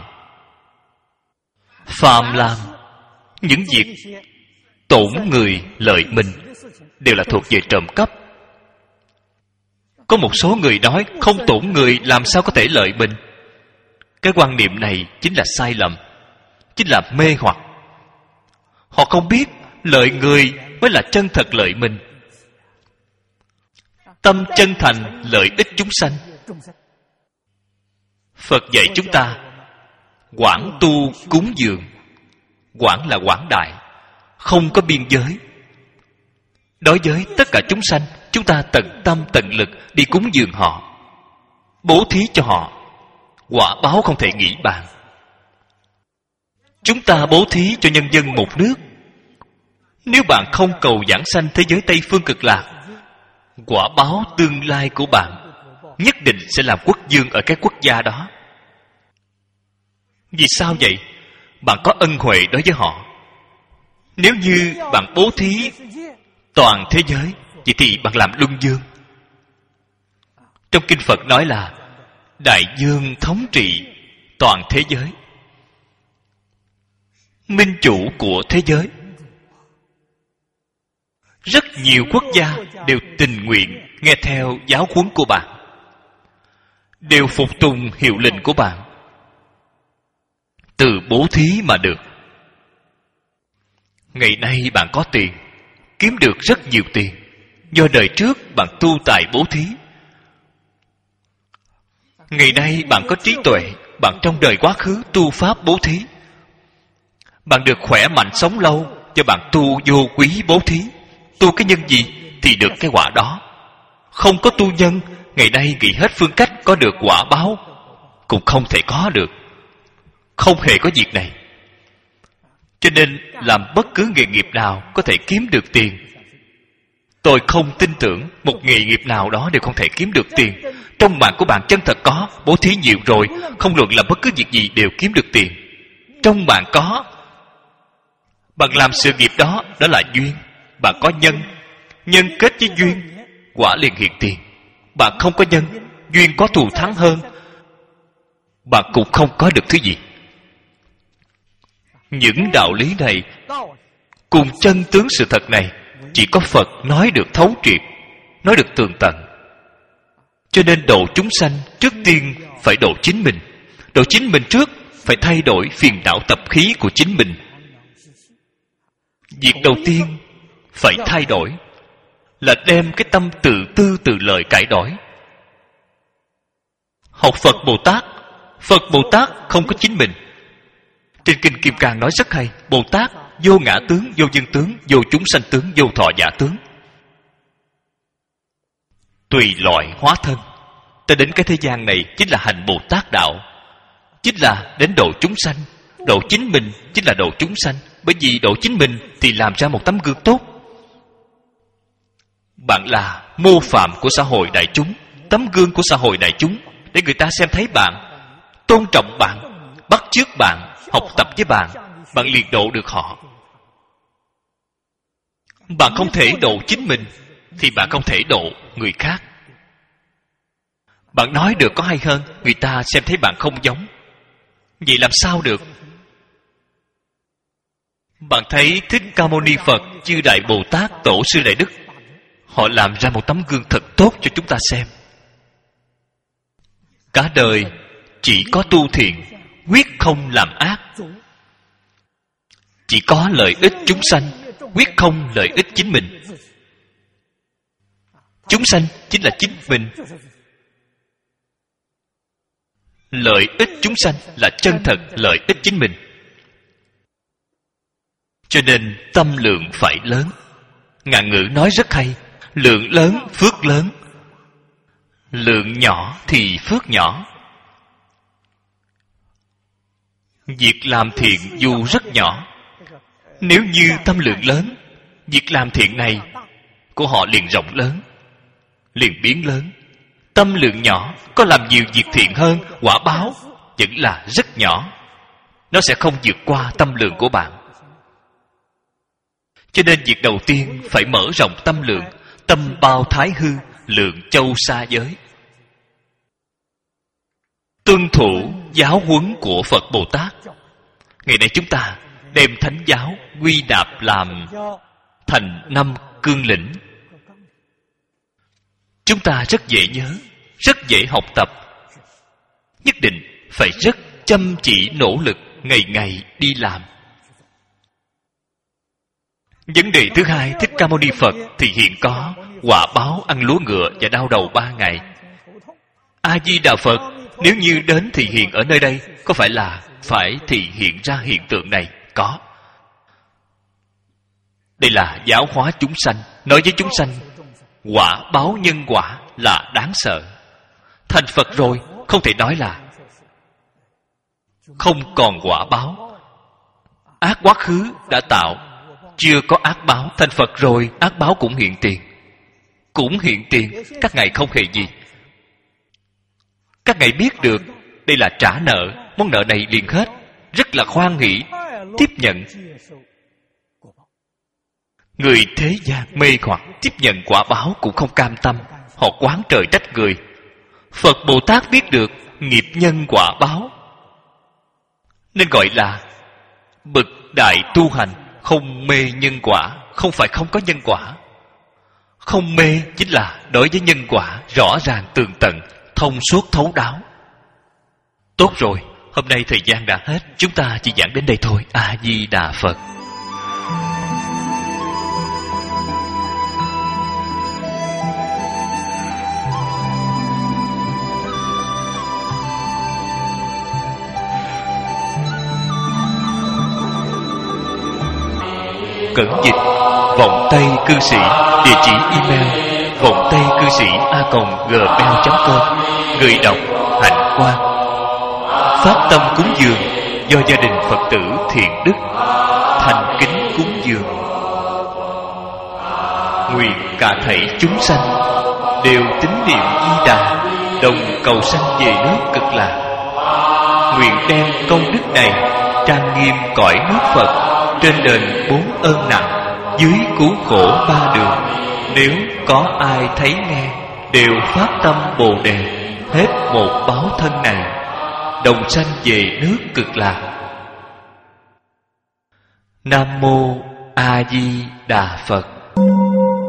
Phàm làm những việc tổn người lợi mình đều là thuộc về trộm cắp. Có một số người nói không tổn người làm sao có thể lợi mình. Cái quan niệm này chính là sai lầm, chính là mê hoặc. Họ không biết lợi người mới là chân thật lợi mình. Tâm chân thành lợi ích chúng sanh. Phật dạy chúng ta quảng tu cúng dường. Quảng là quảng đại, không có biên giới. Đối với tất cả chúng sanh, chúng ta tận tâm tận lực đi cúng dường họ, bố thí cho họ, quả báo không thể nghĩ bàn. Chúng ta bố thí cho nhân dân một nước. Nếu bạn không cầu giảng sanh thế giới Tây Phương Cực Lạc, quả báo tương lai của bạn nhất định sẽ làm quốc vương ở cái quốc gia đó. Vì sao vậy? Bạn có ân huệ đối với họ. Nếu như bạn bố thí toàn thế giới, vậy thì bạn làm luân vương. Trong kinh Phật nói là đại dương thống trị toàn thế giới, minh chủ của thế giới. Rất nhiều quốc gia đều tình nguyện nghe theo giáo huấn của bạn, đều phục tùng hiệu lệnh của bạn, từ bố thí mà được. Ngày nay bạn có tiền, kiếm được rất nhiều tiền, do đời trước bạn tu tài bố thí. Ngày nay bạn có trí tuệ, bạn trong đời quá khứ tu pháp bố thí. Bạn được khỏe mạnh sống lâu do bạn tu vô quý bố thí. Tu cái nhân gì thì được cái quả đó. Không có tu nhân, ngày nay nghĩ hết phương cách có được quả báo cũng không thể có được. Không hề có việc này. Cho nên làm bất cứ nghề nghiệp nào có thể kiếm được tiền. Tôi không tin tưởng một nghề nghiệp nào đó đều không thể kiếm được tiền. Trong mạng của bạn chân thật có, bố thí nhiều rồi, không luận làm bất cứ việc gì đều kiếm được tiền. Trong bạn có, bạn làm sự nghiệp đó, đó là duyên. Bạn có nhân, nhân kết với duyên, quả liền hiện tiền. Bạn không có nhân, duyên có thù thắng hơn, bạn cũng không có được thứ gì. Những đạo lý này cùng chân tướng sự thật này chỉ có Phật nói được thấu triệt, nói được tường tận. Cho nên độ chúng sanh trước tiên phải độ chính mình. Độ chính mình trước phải thay đổi phiền não tập khí của chính mình. Việc đầu tiên phải thay đổi là đem cái tâm tự tư tự lợi cải đổi. Học Phật Bồ Tát, Phật Bồ Tát không có chính mình. Trên Kinh Kim Cang nói rất hay, Bồ Tát vô ngã tướng, vô nhân tướng, vô chúng sanh tướng, vô thọ giả tướng. Tùy loại hóa thân. Ta đến cái thế gian này chính là hành Bồ Tát đạo, chính là đến độ chúng sanh. Độ chính mình chính là độ chúng sanh. Bởi vì độ chính mình thì làm ra một tấm gương tốt. Bạn là mô phạm của xã hội đại chúng, tấm gương của xã hội đại chúng, để người ta xem thấy bạn, tôn trọng bạn, bắt chước bạn, học tập với bạn, bạn liền độ được họ. Bạn không thể độ chính mình thì bạn không thể độ người khác. Bạn nói được có hay hơn, người ta xem thấy bạn không giống. Vậy làm sao được? Bạn thấy Thích Ca Mâu Ni Phật, chư Đại Bồ Tát, Tổ sư Đại Đức, họ làm ra một tấm gương thật tốt cho chúng ta xem. Cả đời chỉ có tu thiện, quyết không làm ác. Chỉ có lợi ích chúng sanh, quyết không lợi ích chính mình. Chúng sanh chính là chính mình. Lợi ích chúng sanh là chân thật lợi ích chính mình. Cho nên tâm lượng phải lớn. Ngạn ngữ nói rất hay, lượng lớn phước lớn, lượng nhỏ thì phước nhỏ. Việc làm thiện dù rất nhỏ, nếu như tâm lượng lớn, việc làm thiện này của họ liền rộng lớn, liền biến lớn. Tâm lượng nhỏ có làm nhiều việc thiện hơn, quả báo vẫn là rất nhỏ. Nó sẽ không vượt qua tâm lượng của bạn. Cho nên việc đầu tiên phải mở rộng tâm lượng. tâm bao thái hư, lượng châu xa giới. Tuân thủ giáo huấn của Phật Bồ Tát. Ngày nay chúng ta đem thánh giáo quy nạp làm thành năm cương lĩnh. Chúng ta rất dễ nhớ, rất dễ học tập. Nhất định phải rất chăm chỉ nỗ lực, ngày ngày đi làm. Vấn đề thứ hai, Thích Ca Mâu Ni Phật thì hiện có quả báo ăn lúa ngựa và đau đầu ba ngày. A Di Đà Phật nếu như đến thị hiện ở nơi đây, có phải là phải thị hiện ra hiện tượng này? Có. Đây là giáo hóa chúng sanh. Nói với chúng sanh, quả báo nhân quả là đáng sợ. Thành Phật rồi, không thể nói là không còn quả báo. Ác quá khứ đã tạo, chưa có ác báo. Thành Phật rồi, ác báo cũng hiện tiền. Cũng hiện tiền. Các ngài không hề gì. Các ngài biết được đây là trả nợ, món nợ này liền hết, rất là hoan hỷ tiếp nhận. Người thế gian mê hoặc tiếp nhận quả báo cũng không cam tâm, họ oán trời trách người. Phật Bồ Tát biết được nghiệp nhân quả báo, nên gọi là bậc đại tu hành, không mê nhân quả. Không phải không có nhân quả. Không mê chính là đối với nhân quả rõ ràng tường tận, thông suốt thấu đáo. Tốt rồi, hôm nay thời gian đã hết, chúng ta chỉ giảng đến đây thôi. A Di Đà Phật. Cẩn dịch vọng tây cư sĩ, địa chỉ email vọng tây cư sĩ a còng gmail chấm com. Người đọc Hạnh Quang. Phát tâm cúng dường do gia đình Phật tử Thiện Đức thành kính cúng dường. Nguyện cả thảy chúng sanh đều tín niệm Di Đà, đồng cầu sanh về nước Cực Lạc. Nguyện đem công đức này trang nghiêm cõi nước Phật, trên đền bốn ơn nặng, dưới cứu khổ ba đường. Nếu có ai thấy nghe, đều phát tâm Bồ Đề, hết một báo thân này, đồng sanh về nước Cực Lạc. Nam Mô A Di Đà Phật.